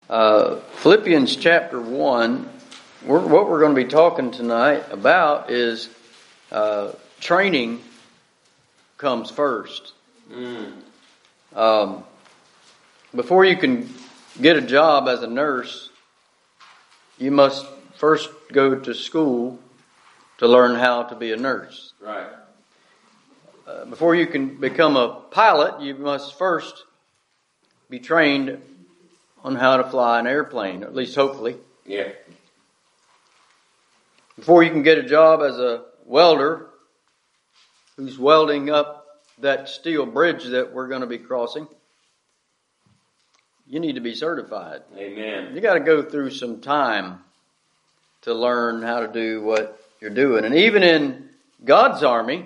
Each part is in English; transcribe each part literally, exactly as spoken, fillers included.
Uh, Philippians chapter one, we're, what we're going to be talking tonight about is uh, training comes first. Mm. Um, before you can get a job as a nurse, you must first go to school to learn how to be a nurse. Right. Uh, before you can become a pilot, you must first be trained on how to fly an airplane, at least hopefully. Yeah. Before you can get a job as a welder who's welding up that steel bridge that we're going to be crossing, you need to be certified. Amen. You got to go through some time to learn how to do what you're doing. And even in God's army,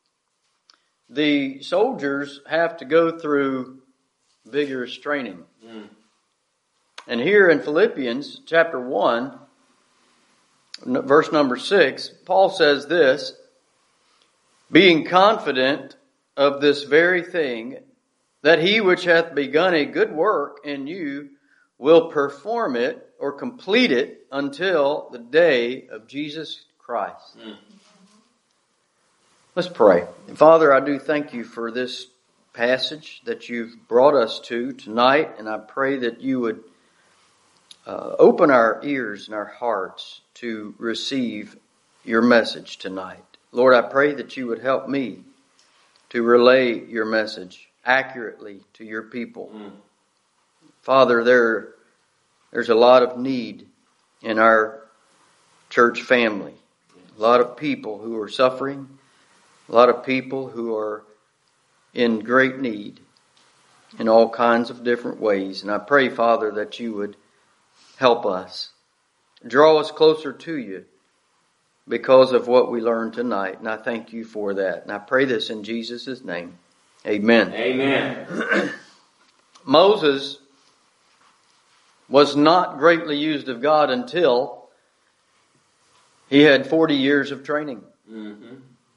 the soldiers have to go through vigorous training. Mm. And here in Philippians chapter one, verse number six, Paul says this, being confident of this very thing, that he which hath begun a good work in you will perform it or complete it until the day of Jesus Christ. Mm. Let's pray. Father, I do thank you for this passage that you've brought us to tonight, and I pray that you would uh, open our ears and our hearts to receive your message tonight. Lord, I pray that you would help me to relay your message accurately to your people. Mm. Father, there, there's a lot of need in our church family. A lot of people who are suffering. A lot of people who are in great need in all kinds of different ways. And I pray, Father, that you would help us. Draw us closer to you because of what we learned tonight. And I thank you for that. And I pray this in Jesus' name. Amen. Amen. Moses was not greatly used of God until he had forty years of training. Mm-hmm.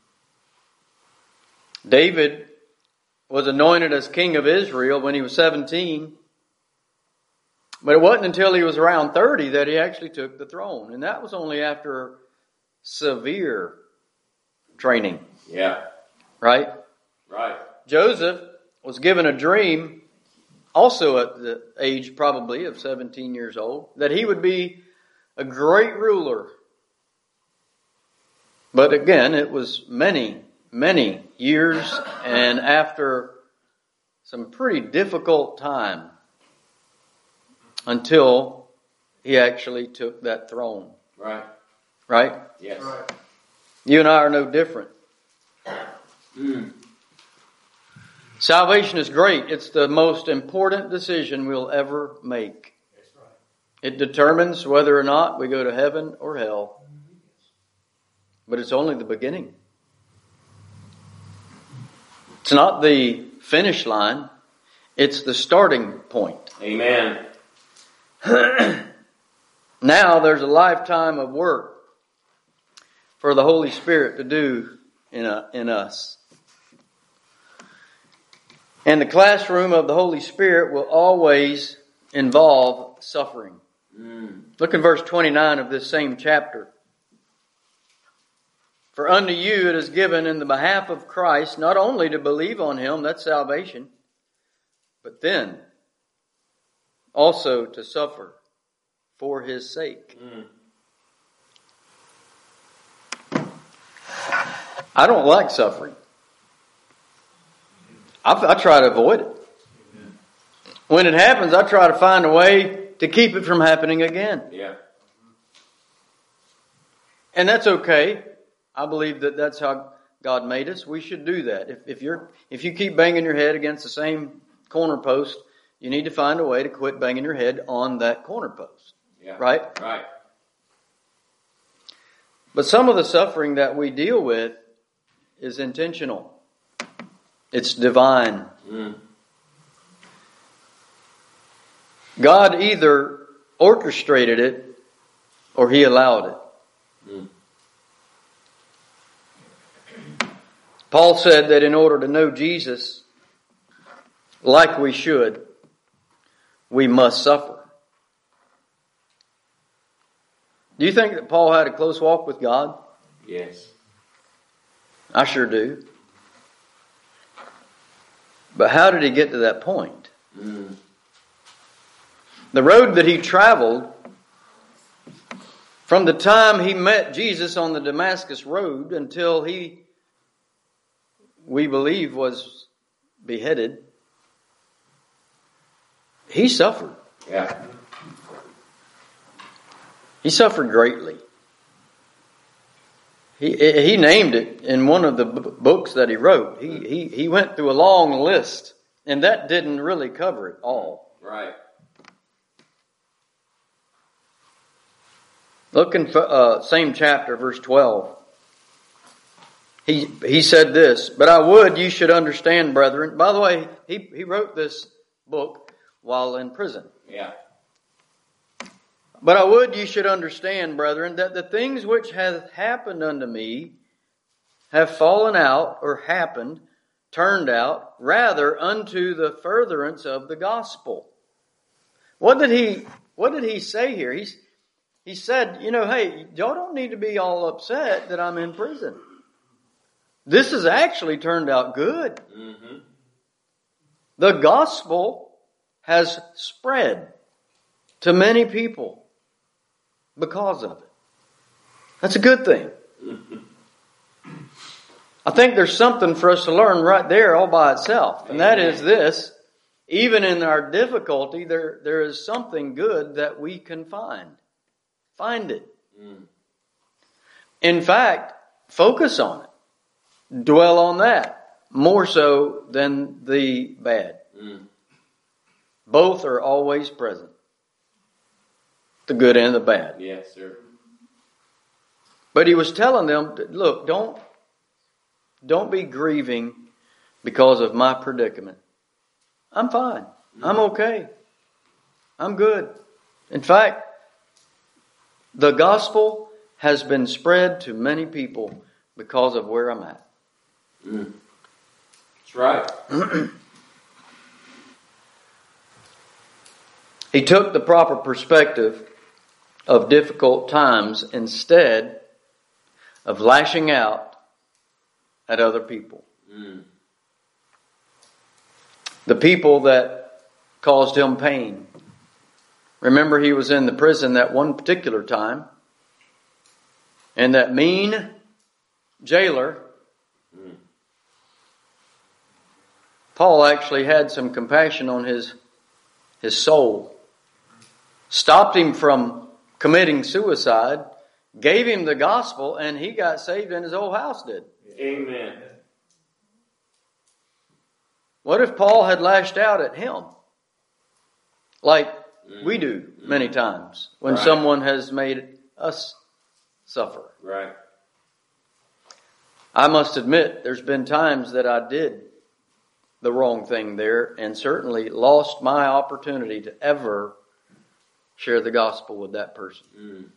David was anointed as king of Israel when he was seventeen. But it wasn't until he was around thirty that he actually took the throne. And that was only after severe training. Yeah. Right? Right. Joseph was given a dream, also at the age probably of seventeen years old, that he would be a great ruler. But again, it was many, many years and after some pretty difficult time until he actually took that throne. Right. Right? Yes. Right. You and I are no different. Mm. Salvation is great. It's the most important decision we'll ever make. That's right. It determines whether or not we go to heaven or hell. But it's only the beginning. It's not the finish line. It's the starting point. Amen. Now there's a lifetime of work for the Holy Spirit to do in, a, in us. And the classroom of the Holy Spirit will always involve suffering. Mm. Look in verse twenty-nine of this same chapter. For unto you it is given in the behalf of Christ not only to believe on him, that's salvation, but then also to suffer for his sake. Mm. I don't like suffering. I, I try to avoid it. Amen. When it happens, I try to find a way to keep it from happening again. Yeah. And that's okay. I believe that that's how God made us. We should do that. If, if you're, if you keep banging your head against the same corner post, you need to find a way to quit banging your head on that corner post. Yeah. Right? Right. But some of the suffering that we deal with is intentional. It's divine. Mm. God either orchestrated it or he allowed it. Mm. Paul said that in order to know Jesus like we should, we must suffer. Do you think that Paul had a close walk with God? Yes. I sure do. But how did he get to that point? Mm. The road that he traveled from the time he met Jesus on the Damascus road until he, we believe, was beheaded, he suffered. Yeah. He suffered greatly. He he named it in one of the b- books that he wrote. He, he he went through a long list, and that didn't really cover it all. Right. Look in uh, same chapter, verse twelve. He he said this, "But I would you should understand, brethren." By the way, he he wrote this book while in prison. Yeah. But I would you should understand, brethren, that the things which have happened unto me have fallen out, or happened, turned out, rather unto the furtherance of the gospel. What did he what did he say here? He's he said, you know, hey, y'all don't need to be all upset that I'm in prison. This has actually turned out good. Mm-hmm. The gospel has spread to many people because of it. That's a good thing. I think there's something for us to learn right there all by itself. And that is this. Even in our difficulty, there, there is something good that we can find. Find it. Mm. In fact, focus on it. Dwell on that more so than the bad. Mm. Both are always present. The good and the bad. Yes, sir. But he was telling them, look, don't, don't be grieving because of my predicament. I'm fine. I'm okay. I'm good. In fact, the gospel has been spread to many people because of where I'm at. Mm. That's right. He took the proper perspective of difficult times instead of lashing out at other people. Mm. The people that caused him pain. Remember, he was in the prison that one particular time, and that mean jailer, Mm. Paul actually had some compassion on his, his soul. Stopped him from committing suicide, gave him the gospel, and he got saved and his whole house did. Amen. What if Paul had lashed out at him? Like we do many times when Right. someone has made us suffer. Right. I must admit, there's been times that I did the wrong thing there and certainly lost my opportunity to ever share the gospel with that person. Mm.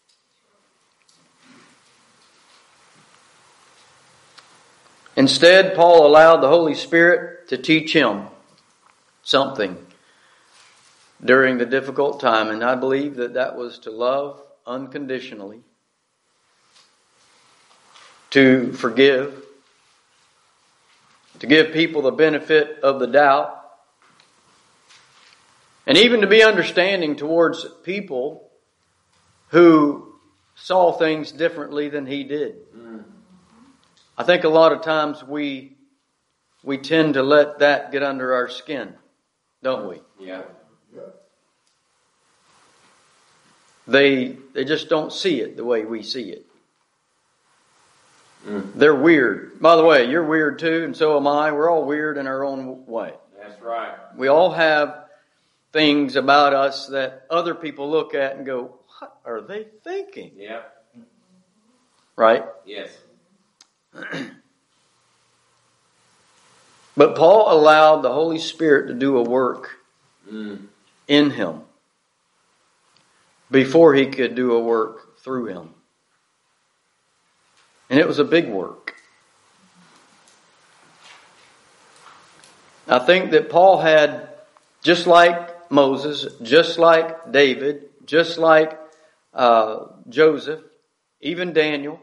Instead, Paul allowed the Holy Spirit to teach him something during the difficult time, and I believe that that was to love unconditionally, to forgive, to give people the benefit of the doubt, and even to be understanding towards people who saw things differently than he did. Mm. I think a lot of times we we tend to let that get under our skin, don't we? Yeah. They they just don't see it the way we see it. Mm. They're weird. By the way, you're weird too, and so am I. We're all weird in our own way. That's right. We all have things about us that other people look at and go, what are they thinking? Yeah. Right? Yes. But Paul allowed the Holy Spirit to do a work Mm. in him before he could do a work through him. And it was a big work. I think that Paul had, just like Moses, just like David, just like uh, Joseph, even Daniel,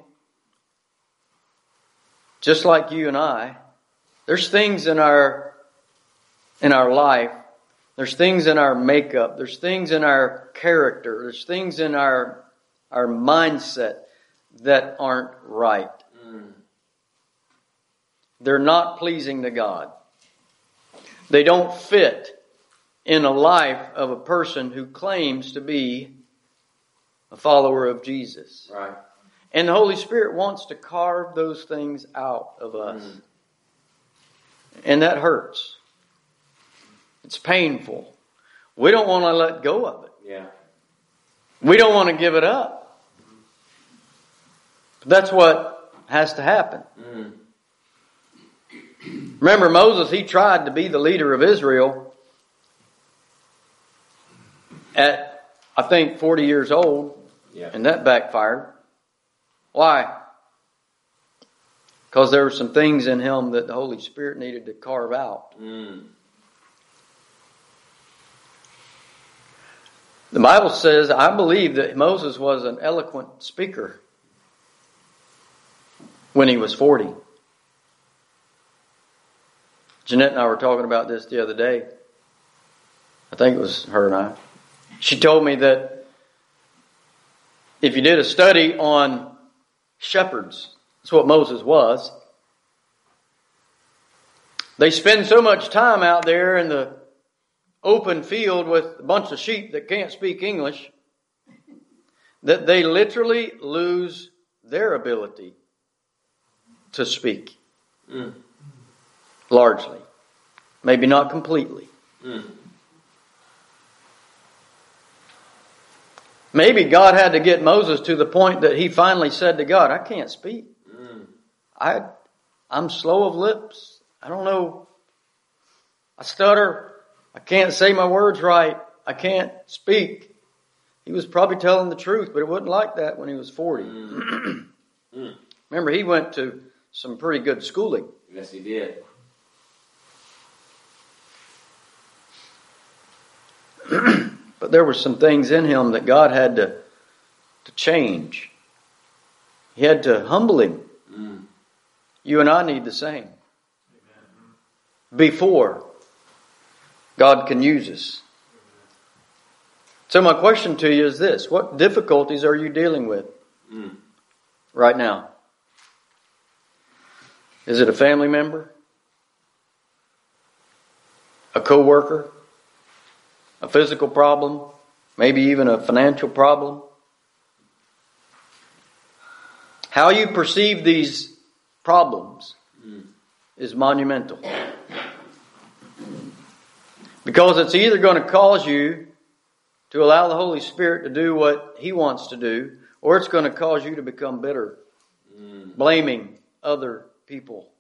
just like you and I, there's things in our in our life, there's things in our makeup, there's things in our character, there's things in our our mindset that aren't right. Mm. They're not pleasing to God. They don't fit in a life of a person who claims to be a follower of Jesus. Right. And the Holy Spirit wants to carve those things out of us. Mm. And that hurts. It's painful. We don't want to let go of it. Yeah. We don't want to give it up. But that's what has to happen. Mm. Remember Moses, he tried to be the leader of Israel at, I think, forty years old. Yeah. And that backfired. Why? Because there were some things in him that the Holy Spirit needed to carve out. Mm. The Bible says, I believe that Moses was an eloquent speaker when he was forty. Jeanette and I were talking about this the other day. I think it was her and I. She told me that if you did a study on shepherds, that's what Moses was. They spend so much time out there in the open field with a bunch of sheep that can't speak English that they literally lose their ability to speak. Mm. Largely. Maybe not completely. Mm. Maybe God had to get Moses to the point that he finally said to God, I can't speak. Mm. I, I'm slow of lips. I don't know. I stutter. I can't say my words right. I can't speak. He was probably telling the truth, but it wasn't like that when he was forty. Mm. Mm. Remember, he went to some pretty good schooling. Yes, he did. But there were some things in him that God had to, to change. He had to humble him. Mm. You and I need the same. Before God can use us. So my question to you is this. What difficulties are you dealing with Mm. right now? Is it a family member? A co-worker? A physical problem? Maybe even a financial problem? How you perceive these problems Mm. is monumental. Because it's either going to cause you to allow the Holy Spirit to do what He wants to do, or it's going to cause you to become bitter, Mm. blaming other people.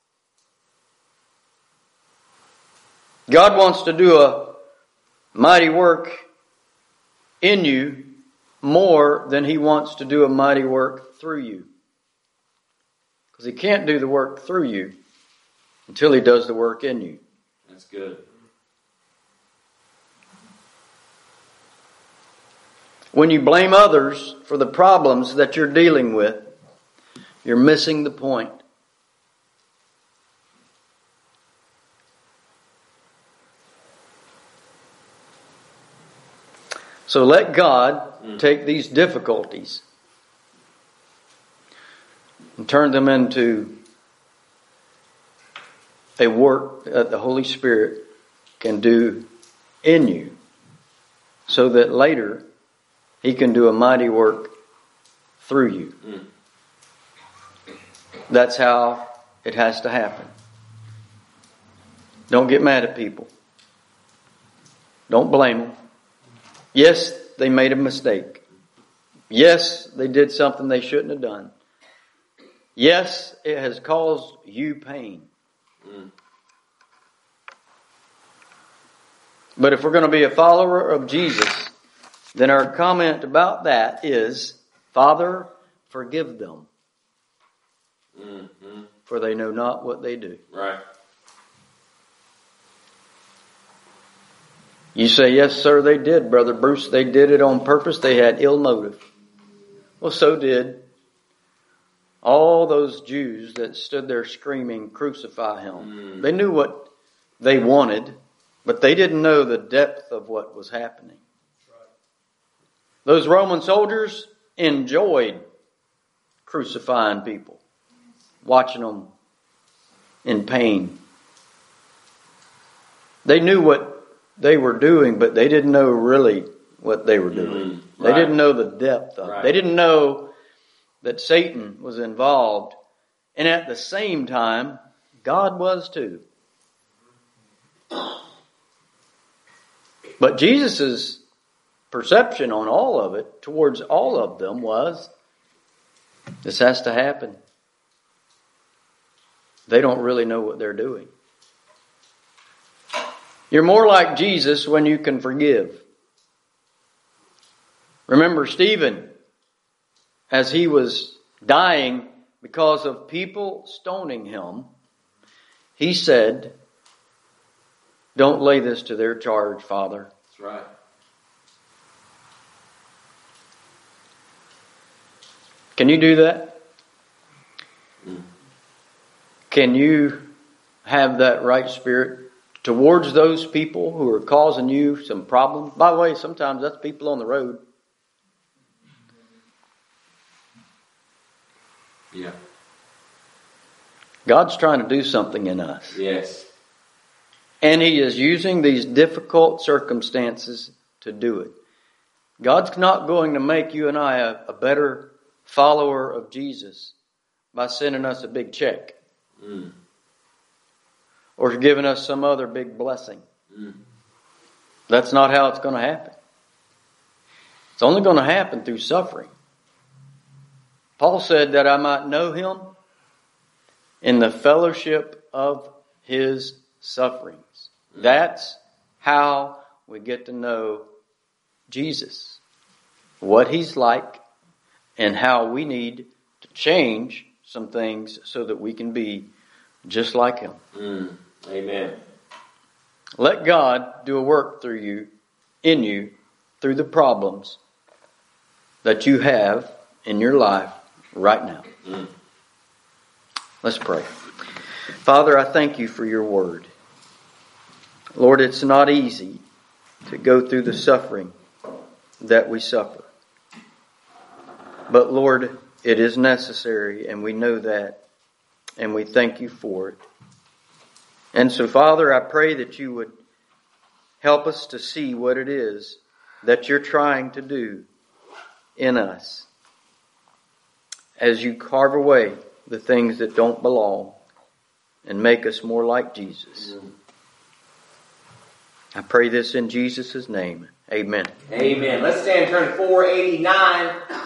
God wants to do a mighty work in you more than He wants to do a mighty work through you. Because He can't do the work through you until He does the work in you. That's good. When you blame others for the problems that you're dealing with, you're missing the point. So let God Mm. take these difficulties and turn them into a work that the Holy Spirit can do in you, so that later He can do a mighty work through you. Mm. That's how it has to happen. Don't get mad at people. Don't blame them. Yes, they made a mistake. Yes, they did something they shouldn't have done. Yes, it has caused you pain. Mm. But if we're going to be a follower of Jesus, then our comment about that is, Father, forgive them, Mm. Mm. for they know not what they do. Right. You say, yes, sir, they did, Brother Bruce. They did it on purpose. They had ill motive. Well, so did all those Jews that stood there screaming, crucify him. Mm. They knew what they wanted, but they didn't know the depth of what was happening. Those Roman soldiers enjoyed crucifying people, watching them in pain. They knew what they were doing, but they didn't know really what they were doing. Mm, they right. didn't know the depth of it. Right. They didn't know that Satan was involved. And at the same time, God was too. But Jesus' perception on all of it, towards all of them, was this has to happen. They don't really know what they're doing. You're more like Jesus when you can forgive. Remember Stephen, as he was dying because of people stoning him, he said, don't lay this to their charge, Father. That's right. Can you do that? Mm. Can you have that right spirit towards those people who are causing you some problems? By the way, sometimes that's people on the road. Yeah. God's trying to do something in us. Yes. And He is using these difficult circumstances to do it. God's not going to make you and I a, a better follower of Jesus by sending us a big check. Mm. Or giving us some other big blessing. Mm. That's not how it's going to happen. It's only going to happen through suffering. Paul said that I might know Him in the fellowship of His sufferings. Mm. That's how we get to know Jesus. What He's like and how we need to change some things so that we can be just like Him. Mm. Amen. Let God do a work through you, in you, through the problems that you have in your life right now. Mm. Let's pray. Father, I thank you for your word. Lord, it's not easy to go through the suffering that we suffer. But Lord, it is necessary, and we know that, and we thank you for it. And so, Father, I pray that you would help us to see what it is that you're trying to do in us as you carve away the things that don't belong and make us more like Jesus. Mm. I pray this in Jesus' name. Amen. Amen. Let's stand and turn to four eighty-nine.